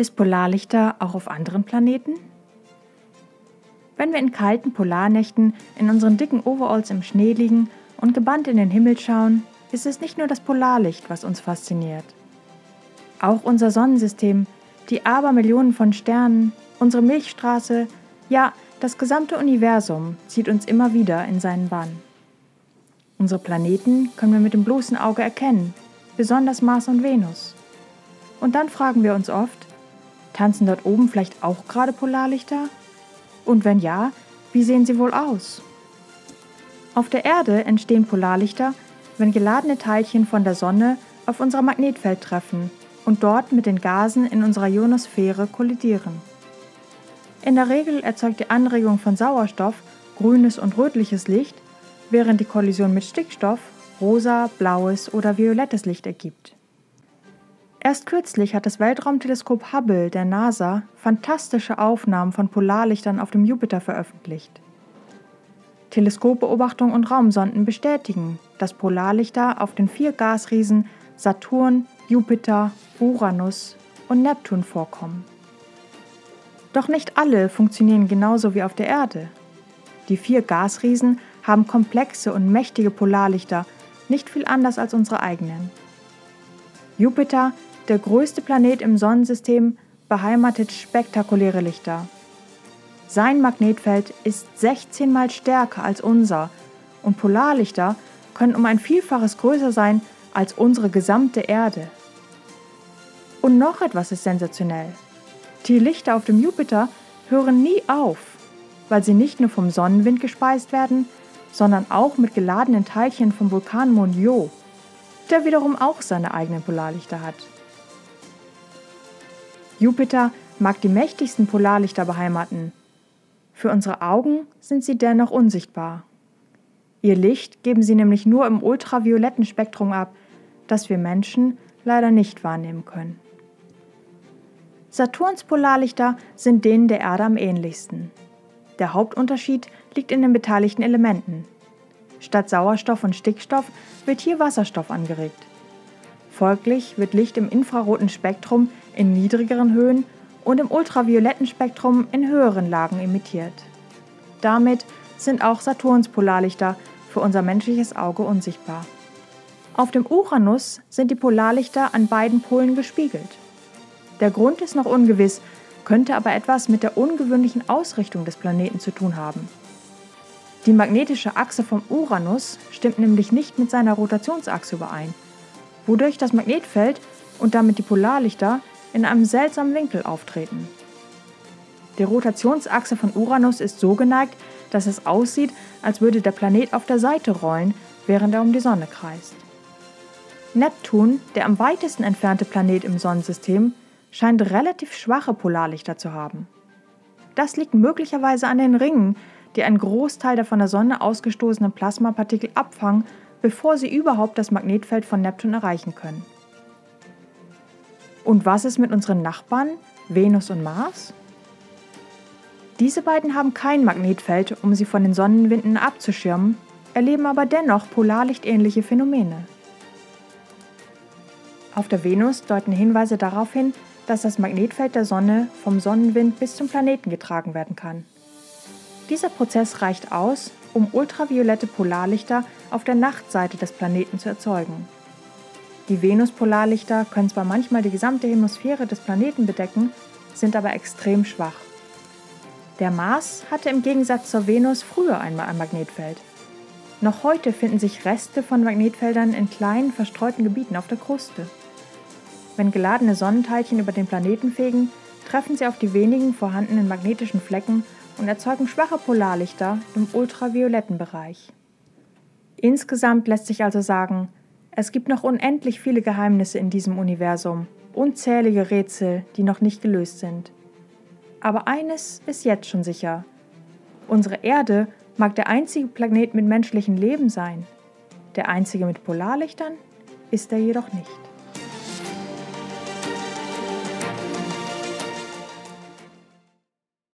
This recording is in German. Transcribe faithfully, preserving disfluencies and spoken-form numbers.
Gibt es Polarlichter auch auf anderen Planeten? Wenn wir in kalten Polarnächten in unseren dicken Overalls im Schnee liegen und gebannt in den Himmel schauen, ist es nicht nur das Polarlicht, was uns fasziniert. Auch unser Sonnensystem, die Abermillionen von Sternen, unsere Milchstraße, ja, das gesamte Universum zieht uns immer wieder in seinen Bann. Unsere Planeten können wir mit dem bloßen Auge erkennen, besonders Mars und Venus. Und dann fragen wir uns oft, tanzen dort oben vielleicht auch gerade Polarlichter? Und wenn ja, wie sehen sie wohl aus? Auf der Erde entstehen Polarlichter, wenn geladene Teilchen von der Sonne auf unser Magnetfeld treffen und dort mit den Gasen in unserer Ionosphäre kollidieren. In der Regel erzeugt die Anregung von Sauerstoff grünes und rötliches Licht, während die Kollision mit Stickstoff rosa, blaues oder violettes Licht ergibt. Erst kürzlich hat das Weltraumteleskop Hubble der NASA fantastische Aufnahmen von Polarlichtern auf dem Jupiter veröffentlicht. Teleskopbeobachtungen und Raumsonden bestätigen, dass Polarlichter auf den vier Gasriesen Saturn, Jupiter, Uranus und Neptun vorkommen. Doch nicht alle funktionieren genauso wie auf der Erde. Die vier Gasriesen haben komplexe und mächtige Polarlichter, nicht viel anders als unsere eigenen. Jupiter, der größte Planet im Sonnensystem, beheimatet spektakuläre Lichter. Sein Magnetfeld ist sechzehn Mal stärker als unser und Polarlichter können um ein Vielfaches größer sein als unsere gesamte Erde. Und noch etwas ist sensationell. Die Lichter auf dem Jupiter hören nie auf, weil sie nicht nur vom Sonnenwind gespeist werden, sondern auch mit geladenen Teilchen vom Vulkanmond Io, der wiederum auch seine eigenen Polarlichter hat. Jupiter mag die mächtigsten Polarlichter beheimaten. Für unsere Augen sind sie dennoch unsichtbar. Ihr Licht geben sie nämlich nur im ultravioletten Spektrum ab, das wir Menschen leider nicht wahrnehmen können. Saturns Polarlichter sind denen der Erde am ähnlichsten. Der Hauptunterschied liegt in den beteiligten Elementen. Statt Sauerstoff und Stickstoff wird hier Wasserstoff angeregt. Folglich wird Licht im infraroten Spektrum in niedrigeren Höhen und im ultravioletten Spektrum in höheren Lagen emittiert. Damit sind auch Saturns Polarlichter für unser menschliches Auge unsichtbar. Auf dem Uranus sind die Polarlichter an beiden Polen gespiegelt. Der Grund ist noch ungewiss, könnte aber etwas mit der ungewöhnlichen Ausrichtung des Planeten zu tun haben. Die magnetische Achse vom Uranus stimmt nämlich nicht mit seiner Rotationsachse überein, wodurch das Magnetfeld und damit die Polarlichter in einem seltsamen Winkel auftreten. Die Rotationsachse von Uranus ist so geneigt, dass es aussieht, als würde der Planet auf der Seite rollen, während er um die Sonne kreist. Neptun, der am weitesten entfernte Planet im Sonnensystem, scheint relativ schwache Polarlichter zu haben. Das liegt möglicherweise an den Ringen, die einen Großteil der von der Sonne ausgestoßenen Plasmapartikel abfangen, bevor sie überhaupt das Magnetfeld von Neptun erreichen können. Und was ist mit unseren Nachbarn, Venus und Mars? Diese beiden haben kein Magnetfeld, um sie von den Sonnenwinden abzuschirmen, erleben aber dennoch polarlichtähnliche Phänomene. Auf der Venus deuten Hinweise darauf hin, dass das Magnetfeld der Sonne vom Sonnenwind bis zum Planeten getragen werden kann. Dieser Prozess reicht aus, um ultraviolette Polarlichter auf der Nachtseite des Planeten zu erzeugen. Die Venus-Polarlichter können zwar manchmal die gesamte Hemisphäre des Planeten bedecken, sind aber extrem schwach. Der Mars hatte im Gegensatz zur Venus früher einmal ein Magnetfeld. Noch heute finden sich Reste von Magnetfeldern in kleinen, verstreuten Gebieten auf der Kruste. Wenn geladene Sonnenteilchen über den Planeten fegen, treffen sie auf die wenigen vorhandenen magnetischen Flecken und erzeugen schwache Polarlichter im ultravioletten Bereich. Insgesamt lässt sich also sagen, es gibt noch unendlich viele Geheimnisse in diesem Universum, unzählige Rätsel, die noch nicht gelöst sind. Aber eines ist jetzt schon sicher: Unsere Erde mag der einzige Planet mit menschlichem Leben sein. Der einzige mit Polarlichtern ist er jedoch nicht.